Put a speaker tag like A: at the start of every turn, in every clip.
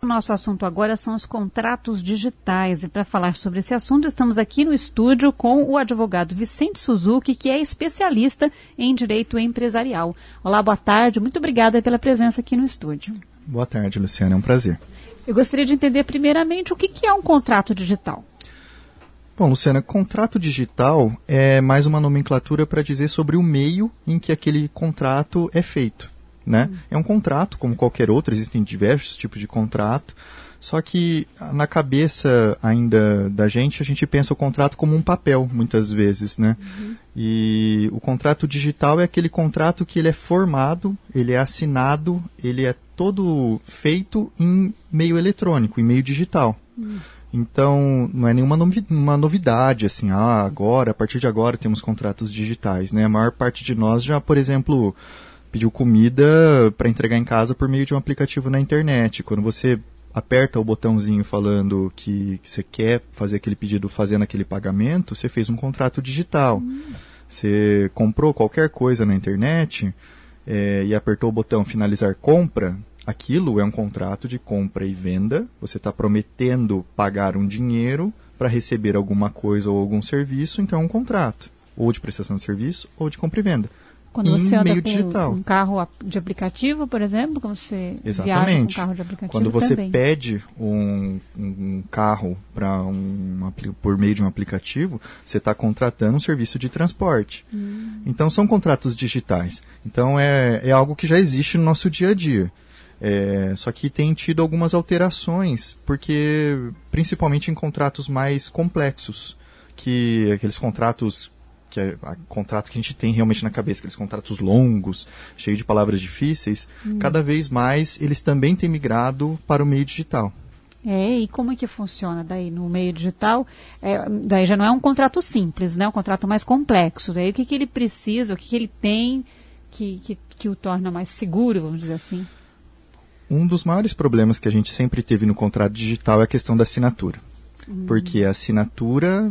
A: O nosso assunto agora são os contratos digitais e para falar sobre esse assunto estamos aqui no estúdio com o advogado Vicente Suzuki, que é especialista em direito empresarial. Olá, boa tarde, muito obrigada pela presença aqui no estúdio.
B: Boa tarde, Luciana, é um prazer.
A: Eu gostaria de entender primeiramente o que é um contrato digital.
B: Bom, Luciana, contrato digital é mais uma nomenclatura para dizer sobre o meio em que aquele contrato é feito, né? É um contrato, como qualquer outro, existem diversos tipos de contrato, só que na cabeça ainda da gente, a gente pensa o contrato como um papel, muitas vezes, né? E o contrato digital é aquele contrato que ele é formado, ele é assinado, ele é todo feito em meio eletrônico, em meio digital. Então, não é nenhuma novidade, assim, agora, a partir de agora temos contratos digitais, né? A maior parte de nós já, por exemplo, pediu comida para entregar em casa por meio de um aplicativo na internet. Quando você aperta o botãozinho falando que você quer fazer aquele pedido fazendo aquele pagamento, você fez um contrato digital. Você comprou qualquer coisa na internet e apertou o botão finalizar compra, aquilo é um contrato de compra e venda. Você está prometendo pagar um dinheiro para receber alguma coisa ou algum serviço, então é um contrato, ou de prestação de serviço ou de compra e venda.
A: Quando você anda com um carro de aplicativo, por exemplo, quando você viaja com um carro de aplicativo,
B: quando você
A: também
B: pede um carro por meio de um aplicativo, você está contratando um serviço de transporte. Então, são contratos digitais. Então, é algo que já existe no nosso dia a dia. Só que tem tido algumas alterações, porque principalmente em contratos mais complexos, que aqueles contratos que é contrato que a gente tem realmente na cabeça, aqueles contratos longos, cheios de palavras difíceis, cada vez mais eles também têm migrado para o meio digital.
A: E como é que funciona daí no meio digital? Daí já não é um contrato simples, né? É um contrato mais complexo. Daí o que ele precisa, o que ele tem que o torna mais seguro, vamos dizer assim?
B: Um dos maiores problemas que a gente sempre teve no contrato digital é a questão da assinatura. Porque a assinatura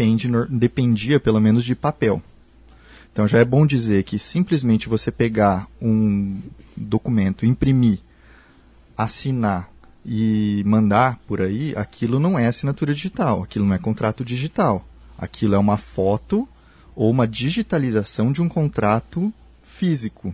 B: dependia pelo menos de papel. Então já é bom dizer que simplesmente você pegar um documento, imprimir, assinar e mandar por aí, aquilo não é assinatura digital, aquilo não é contrato digital. Aquilo é uma foto ou uma digitalização de um contrato físico.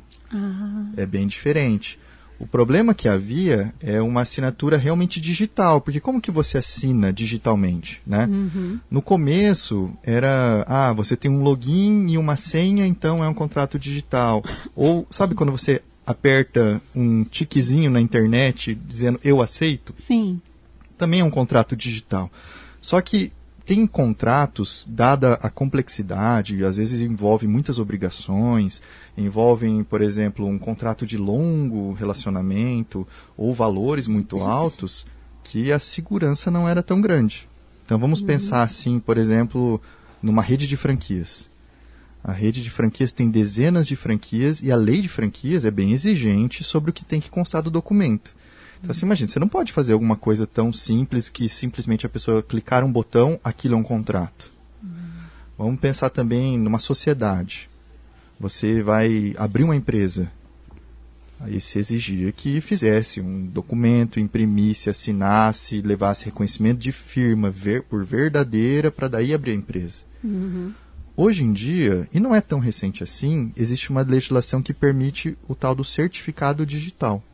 B: É bem diferente. O problema que havia é uma assinatura realmente digital, porque como que você assina digitalmente, né? No começo era, você tem um login e uma senha, então é um contrato digital. Ou, sabe quando você aperta um tiquezinho na internet dizendo eu aceito?
A: Sim.
B: Também é um contrato digital. Só que tem contratos, dada a complexidade, às vezes envolve muitas obrigações, envolvem, por exemplo, um contrato de longo relacionamento ou valores muito altos, que a segurança não era tão grande. Então vamos pensar assim, por exemplo, numa rede de franquias. A rede de franquias tem dezenas de franquias e a lei de franquias é bem exigente sobre o que tem que constar do documento. Então, assim, imagina, você não pode fazer alguma coisa tão simples que simplesmente a pessoa clicar um botão, aquilo é um contrato. Vamos pensar também numa sociedade. Você vai abrir uma empresa. Aí se exigia que fizesse um documento, imprimisse, assinasse, levasse reconhecimento de firma por verdadeira para daí abrir a empresa. Hoje em dia, e não é tão recente assim, existe uma legislação que permite o tal do certificado digital.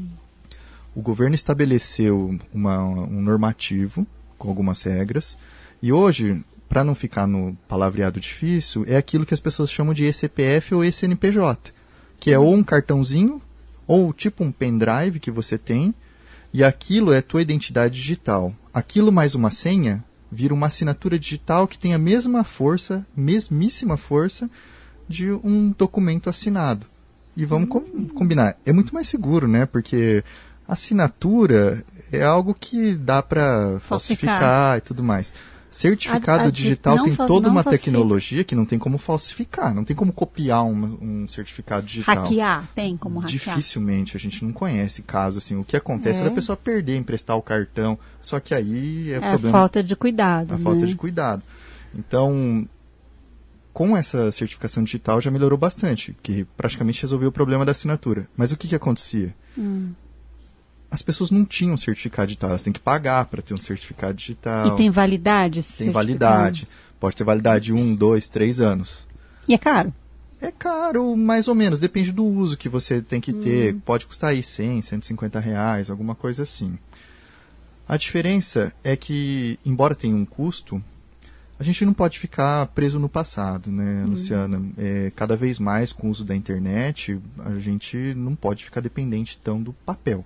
B: O governo estabeleceu um normativo com algumas regras e hoje, para não ficar no palavreado difícil, é aquilo que as pessoas chamam de eCPF ou eCNPJ, que é ou um cartãozinho ou tipo um pendrive que você tem e aquilo é tua identidade digital. Aquilo mais uma senha vira uma assinatura digital que tem a mesma força, mesmíssima força de um documento assinado. E vamos combinar, é muito mais seguro, né? Porque assinatura é algo que dá para falsificar e tudo mais. Certificado digital tem toda uma tecnologia que não tem como falsificar, não tem como copiar um certificado digital.
A: Hackear, tem como hackear?
B: Dificilmente, a gente não conhece caso assim. O que acontece é a pessoa perder, emprestar o cartão, só que aí é problema.
A: Falta de cuidado.
B: Falta de cuidado. Então, com essa certificação digital já melhorou bastante, que praticamente resolveu o problema da assinatura. Mas o que acontecia? as pessoas não tinham certificado digital, elas têm que pagar para ter um certificado digital.
A: E tem validade?
B: Tem validade. Pode ter validade de 1, 2, 3 anos.
A: E é caro?
B: É caro, mais ou menos. Depende do uso que você tem que ter. Pode custar aí 100, 150 reais, alguma coisa assim. A diferença é que, embora tenha um custo, a gente não pode ficar preso no passado, né, Luciana? Cada vez mais, com o uso da internet, a gente não pode ficar dependente tão do papel.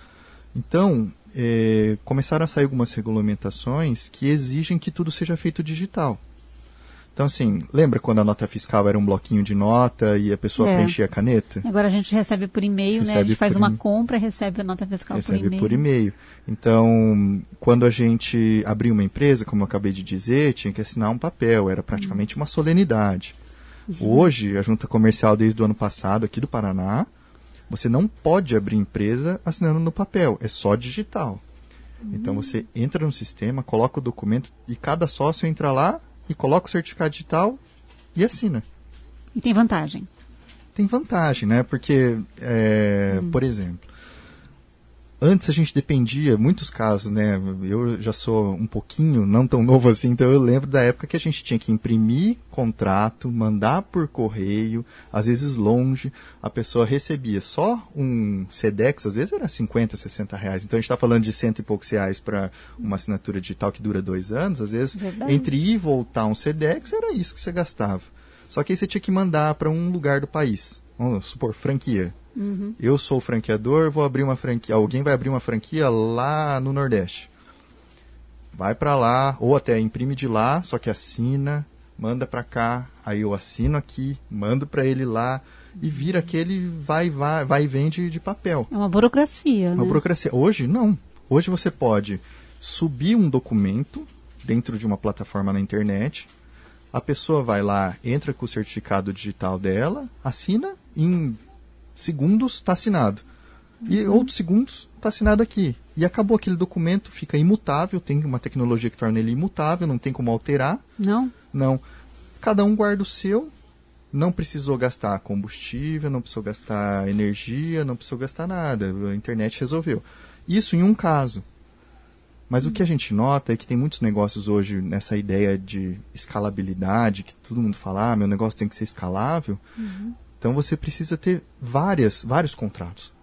B: Então, começaram a sair algumas regulamentações que exigem que tudo seja feito digital. Então, assim, lembra quando a nota fiscal era um bloquinho de nota e a pessoa preenchia a caneta?
A: Agora a gente recebe por e-mail, né? A gente faz uma compra, recebe a nota fiscal por e-mail.
B: Recebe por e-mail. Então, quando a gente abriu uma empresa, como eu acabei de dizer, tinha que assinar um papel, era praticamente uma solenidade. Hoje, a Junta Comercial, desde o ano passado, aqui do Paraná, você não pode abrir empresa assinando no papel, é só digital. Então, você entra no sistema, coloca o documento e cada sócio entra lá e coloca o certificado digital e assina.
A: E tem vantagem?
B: Tem vantagem, né? Porque, por exemplo, antes a gente dependia, muitos casos, né? Eu já sou um pouquinho, não tão novo assim, então eu lembro da época que a gente tinha que imprimir contrato, mandar por correio, às vezes longe, a pessoa recebia só um Sedex, às vezes era 50, 60 reais. Então a gente está falando de 100 e poucos reais para uma assinatura digital que dura 2 anos, às vezes entre ir e voltar um Sedex era isso que você gastava. Só que aí você tinha que mandar para um lugar do país, vamos supor, franquia. Eu sou o franqueador, vou abrir uma franquia. Alguém vai abrir uma franquia lá no Nordeste. Vai para lá, ou até imprime de lá, só que assina, manda para cá, aí eu assino aqui, mando para ele lá e vira aquele vai e vem de papel.
A: É uma burocracia, né?
B: Uma burocracia. Hoje, não. Hoje você pode subir um documento dentro de uma plataforma na internet, a pessoa vai lá, entra com o certificado digital dela, assina, em segundos está assinado. E outros segundos está assinado aqui. E acabou aquele documento, fica imutável, tem uma tecnologia que torna ele imutável, não tem como alterar.
A: Não?
B: Não. Cada um guarda o seu, não precisou gastar combustível, não precisou gastar energia, não precisou gastar nada. A internet resolveu. Isso em um caso. Mas o que a gente nota é que tem muitos negócios hoje nessa ideia de escalabilidade, que todo mundo fala, meu negócio tem que ser escalável. Então você precisa ter vários contratos.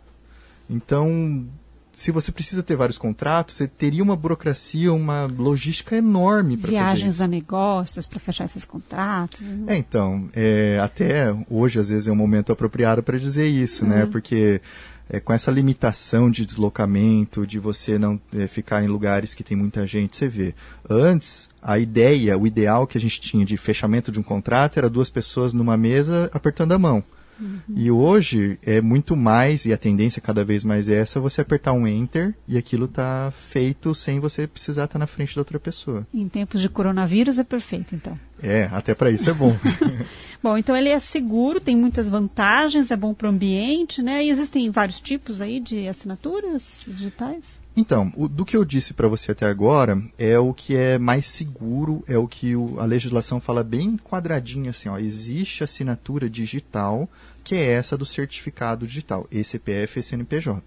B: Então, se você precisa ter vários contratos, você teria uma burocracia, uma logística enorme para fazer isso.
A: Viagens a negócios para fechar esses contratos.
B: Então, até hoje às vezes é um momento apropriado para dizer isso, né? Porque com essa limitação de deslocamento, de você não ficar em lugares que tem muita gente, você vê. Antes, a ideia, o ideal que a gente tinha de fechamento de um contrato era 2 pessoas numa mesa apertando a mão. E hoje é muito mais, e a tendência cada vez mais é essa, você apertar um Enter e aquilo está feito sem você precisar estar na frente da outra pessoa.
A: Em tempos de coronavírus é perfeito, então.
B: Até para isso é bom.
A: Bom, então ele é seguro, tem muitas vantagens, é bom para o ambiente, né? E existem vários tipos aí de assinaturas digitais?
B: Então, do que eu disse para você até agora, é o que é mais seguro, é o que a legislação fala bem quadradinho, assim, ó, existe assinatura digital, que é essa do certificado digital, ECPF e CNPJ.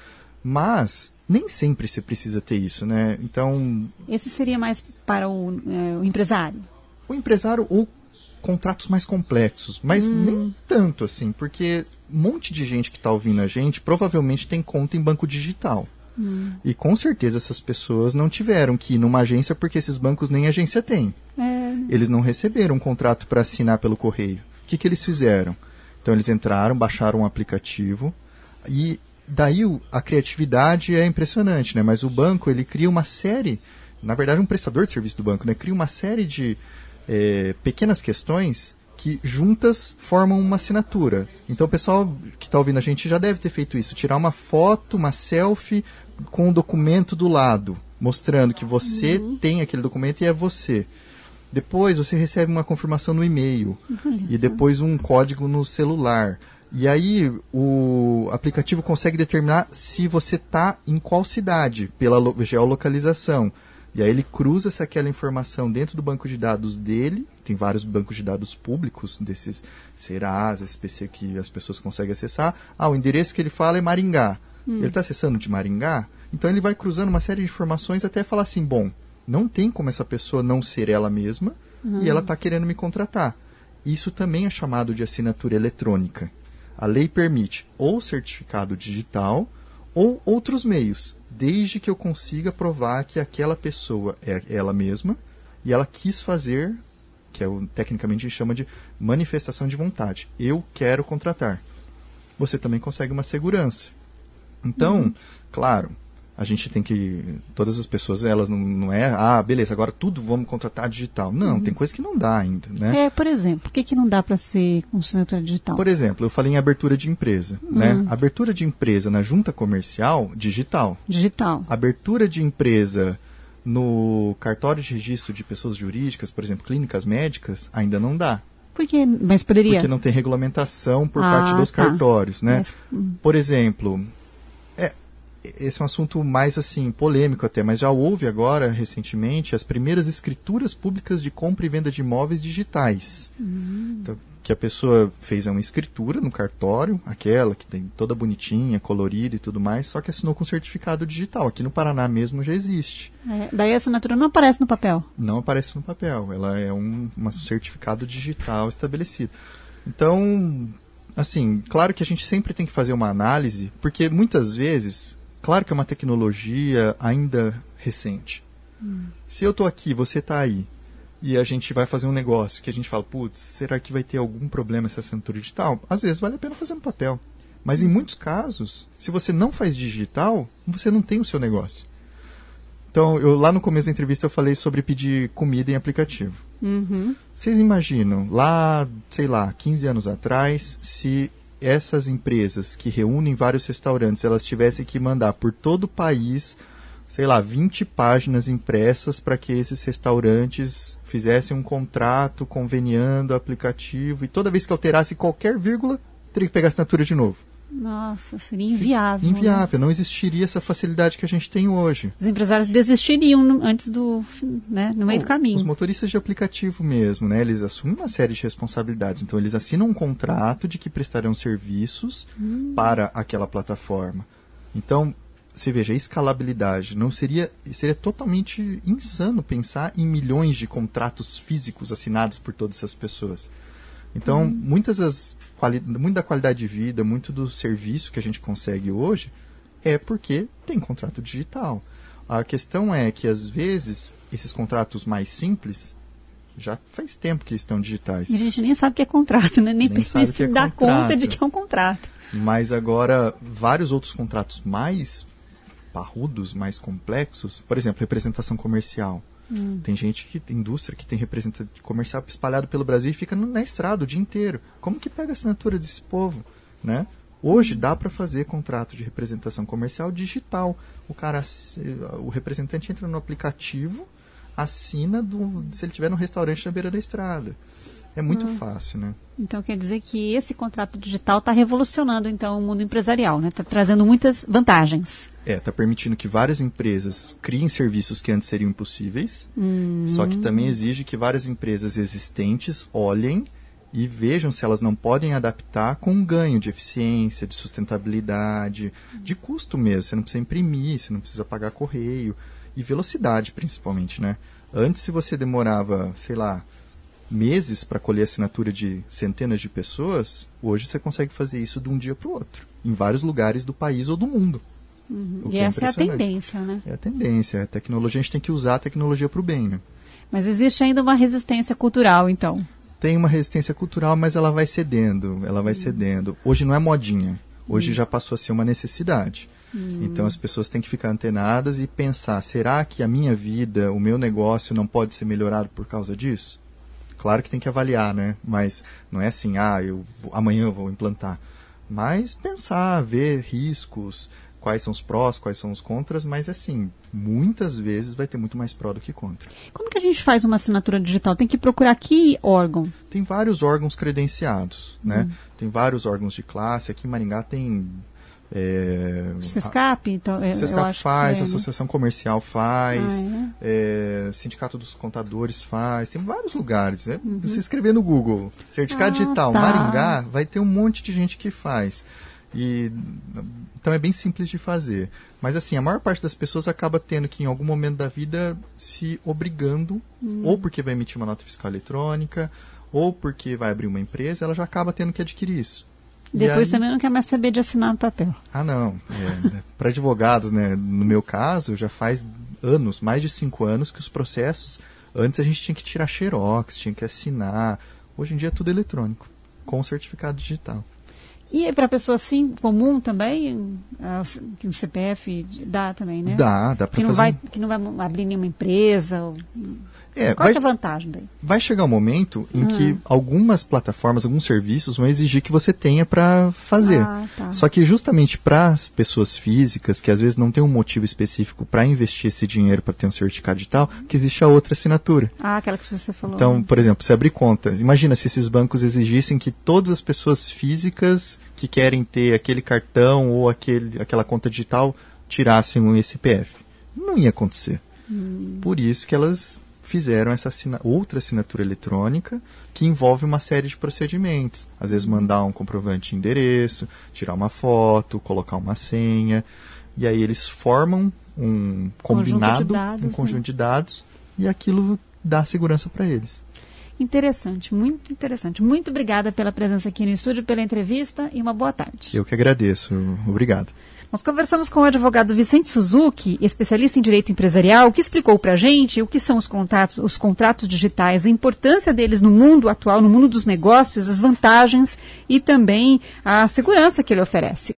B: Mas nem sempre você precisa ter isso, né? Então... Esse
A: seria mais para o empresário?
B: O empresário ou contratos mais complexos, mas nem tanto assim, porque um monte de gente que está ouvindo a gente provavelmente tem conta em banco digital. E com certeza essas pessoas não tiveram que ir numa agência porque esses bancos nem agência têm. Eles não receberam um contrato para assinar pelo correio. O que eles fizeram? Então eles entraram, baixaram um aplicativo e daí a criatividade é impressionante, né? Mas o banco ele cria uma série, na verdade um prestador de serviço do banco, né? Cria uma série de pequenas questões que juntas formam uma assinatura. Então o pessoal que está ouvindo a gente já deve ter feito isso, tirar uma foto, uma selfie com o documento do lado, mostrando que você tem aquele documento e é você. Depois você recebe uma confirmação no e-mail e depois um código no celular. E aí o aplicativo consegue determinar se você está em qual cidade, pela geolocalização. E aí ele cruza aquela informação dentro do banco de dados dele, tem vários bancos de dados públicos, desses Serasa, SPC, que as pessoas conseguem acessar. O endereço que ele fala é Maringá. Ele está acessando de Maringá, então ele vai cruzando uma série de informações até falar assim, bom, não tem como essa pessoa não ser ela mesma e ela está querendo me contratar. Isso também é chamado de assinatura eletrônica. A lei permite ou certificado digital ou outros meios, desde que eu consiga provar que aquela pessoa é ela mesma e ela quis fazer, que tecnicamente a gente chama de manifestação de vontade. Eu quero contratar. Você também consegue uma segurança. Então, claro, a gente tem que... Todas as pessoas, elas não é... beleza, agora tudo vamos contratar digital. Não, tem coisa que não dá ainda, né?
A: Por exemplo, por que não dá para ser com assinatura digital?
B: Por exemplo, eu falei em abertura de empresa, né? Abertura de empresa na junta comercial, digital.
A: Digital.
B: Abertura de empresa no cartório de registro de pessoas jurídicas, por exemplo, clínicas médicas, ainda não dá.
A: Por quê? Mas poderia?
B: Porque não tem regulamentação por parte dos cartórios, né? Por exemplo... Esse é um assunto mais assim polêmico até, mas já houve agora, recentemente, as primeiras escrituras públicas de compra e venda de imóveis digitais. Então, que a pessoa fez uma escritura no cartório, aquela que tem toda bonitinha, colorida e tudo mais, só que assinou com certificado digital. Aqui no Paraná mesmo já existe.
A: Daí a assinatura não aparece no papel?
B: Não aparece no papel, ela é um certificado digital estabelecido. Então, assim, claro que a gente sempre tem que fazer uma análise, porque muitas vezes... Claro que é uma tecnologia ainda recente. Se eu estou aqui, você está aí, e a gente vai fazer um negócio que a gente fala, putz, será que vai ter algum problema essa assinatura digital? Às vezes vale a pena fazer no papel. Mas em muitos casos, se você não faz digital, você não tem o seu negócio. Então, lá no começo da entrevista eu falei sobre pedir comida em aplicativo. Vocês imaginam, lá, sei lá, 15 anos atrás, se... essas empresas que reúnem vários restaurantes, elas tivessem que mandar por todo o país, sei lá, 20 páginas impressas para que esses restaurantes fizessem um contrato conveniando o aplicativo e toda vez que alterasse qualquer vírgula, teria que pegar a assinatura de novo.
A: Nossa, seria inviável.
B: Inviável,
A: né?
B: Não existiria essa facilidade que a gente tem hoje.
A: Os empresários desistiriam antes do, né, no meio do caminho.
B: Os motoristas de aplicativo mesmo, né, eles assumem uma série de responsabilidades. Então, eles assinam um contrato de que prestarão serviços para aquela plataforma. Então, você veja, a escalabilidade seria totalmente insano pensar em milhões de contratos físicos assinados por todas essas pessoas. Então, muito da qualidade de vida, muito do serviço que a gente consegue hoje é porque tem contrato digital. A questão é que, às vezes, esses contratos mais simples já faz tempo que estão digitais.
A: E a gente nem sabe o que é contrato, né? Nem se dá conta de que é um contrato. Mas
B: agora, vários outros contratos mais parrudos, mais complexos, por exemplo, representação comercial. Tem tem indústria que tem representante comercial espalhado pelo Brasil e fica na estrada o dia inteiro. Como que pega a assinatura desse povo, né? Hoje dá para fazer contrato de representação comercial digital. O representante entra no aplicativo, assina se ele estiver no restaurante na beira da estrada. É muito fácil, né? Então
A: quer dizer que esse contrato digital está revolucionando então o mundo empresarial, né? Está trazendo muitas vantagens.
B: Está permitindo que várias empresas criem serviços que antes seriam impossíveis, só que também exige que várias empresas existentes olhem e vejam se elas não podem adaptar com um ganho de eficiência, de sustentabilidade, de custo mesmo. Você não precisa imprimir, você não precisa pagar correio e velocidade principalmente, né? Antes, se você demorava, sei lá, meses para colher assinatura de centenas de pessoas, hoje você consegue fazer isso de um dia para o outro, em vários lugares do país ou do mundo.
A: E essa é a tendência, né?
B: É a tendência. A tecnologia, a gente tem que usar a tecnologia para o bem, né?
A: Mas existe ainda uma resistência cultural, então?
B: Tem uma resistência cultural, mas ela vai cedendo, cedendo. Hoje não é modinha, hoje já passou a ser uma necessidade. Então as pessoas têm que ficar antenadas e pensar, será que a minha vida, o meu negócio não pode ser melhorado por causa disso? Claro que tem que avaliar, né? Mas não é assim, amanhã eu vou implantar. Mas pensar, ver riscos, quais são os prós, quais são os contras, mas assim, muitas vezes vai ter muito mais pró do que contra. Como
A: que a gente faz uma assinatura digital? Tem que procurar que órgão?
B: Tem vários órgãos credenciados, né? Tem vários órgãos de classe. Aqui em Maringá tem...
A: Sescap, então,
B: Sescap faz, Associação Comercial faz, Sindicato dos Contadores faz, tem vários lugares, né? Se escrever no Google, Certificado Digital Maringá, vai ter um monte de gente que faz. Então é bem simples de fazer. Mas assim, a maior parte das pessoas acaba tendo que em algum momento da vida se obrigando, ou porque vai emitir uma nota fiscal eletrônica, ou porque vai abrir uma empresa, ela já acaba tendo que adquirir isso.
A: Depois também não quer mais saber de assinar no papel.
B: Não. Para advogados, né, no meu caso, já faz anos, mais de 5 anos, que os processos, antes a gente tinha que tirar xerox, tinha que assinar. Hoje em dia é tudo eletrônico, com certificado digital.
A: E para pessoa assim, comum também, que o CPF dá também, né?
B: Dá para fazer.
A: Que não vai abrir nenhuma empresa. Qual é a vantagem daí?
B: Vai chegar um momento em que algumas plataformas, alguns serviços vão exigir que você tenha para fazer.
A: Tá.
B: Só que justamente para as pessoas físicas, que às vezes não tem um motivo específico para investir esse dinheiro para ter um certificado digital, que existe a outra assinatura.
A: Aquela que você falou.
B: Então, por exemplo, você abrir conta. Imagina se esses bancos exigissem que todas as pessoas físicas que querem ter aquele cartão ou aquela conta digital tirassem um CPF. Não ia acontecer. Por isso que elas fizeram essa outra assinatura eletrônica que envolve uma série de procedimentos. Às vezes mandar um comprovante de endereço, tirar uma foto, colocar uma senha. E aí eles formam um combinado, um conjunto de dados, e aquilo dá segurança para eles.
A: Interessante, muito interessante. Muito obrigada pela presença aqui no estúdio, pela entrevista e uma boa tarde.
B: Eu que agradeço. Obrigado.
A: Nós conversamos com o advogado Vicente Suzuki, especialista em direito empresarial, que explicou para a gente o que são os contratos digitais, a importância deles no mundo atual, no mundo dos negócios, as vantagens e também a segurança que ele oferece.